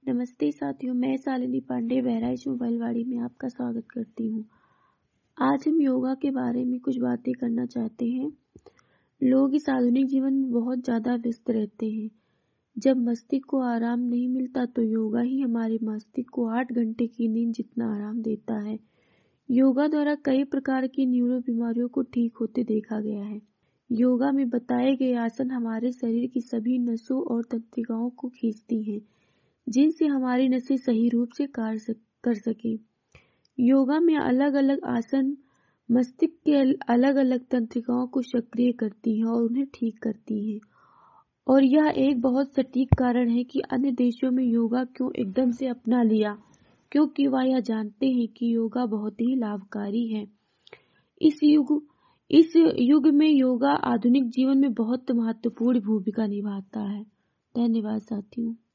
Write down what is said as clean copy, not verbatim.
नमस्ते साथियों, मैं शालिनी पांडे बहराइच मोबाइलवाड़ी में आपका स्वागत करती हूँ। आज हम योगा के बारे में कुछ बातें करना चाहते हैं। लोग इस आधुनिक जीवन में बहुत ज़्यादा व्यस्त रहते हैं। जब मस्तिष्क को आराम नहीं मिलता तो योगा ही हमारे मस्तिष्क को 8 घंटे की नींद जितना आराम देता है। योगा द्वारा कई प्रकार की न्यूरो बीमारियों को ठीक होते देखा गया है। योगा में बताए गए आसन हमारे शरीर की सभी नसों और तंत्रिकाओं को खींचती हैं, जिनसे हमारी नसें सही रूप से कार्य कर सके। योगा में अलग अलग आसन मस्तिष्क के अलग अलग तंत्रिकाओं को सक्रिय करती हैं और उन्हें ठीक करती हैं। और यह एक बहुत सटीक कारण है कि अन्य देशों में योगा क्यों एकदम से अपना लिया, क्योंकि वह यह जानते हैं कि योगा बहुत ही लाभकारी है। इस युग में योगा आधुनिक जीवन में बहुत महत्वपूर्ण भूमिका निभाता है। धन्यवाद साथियों।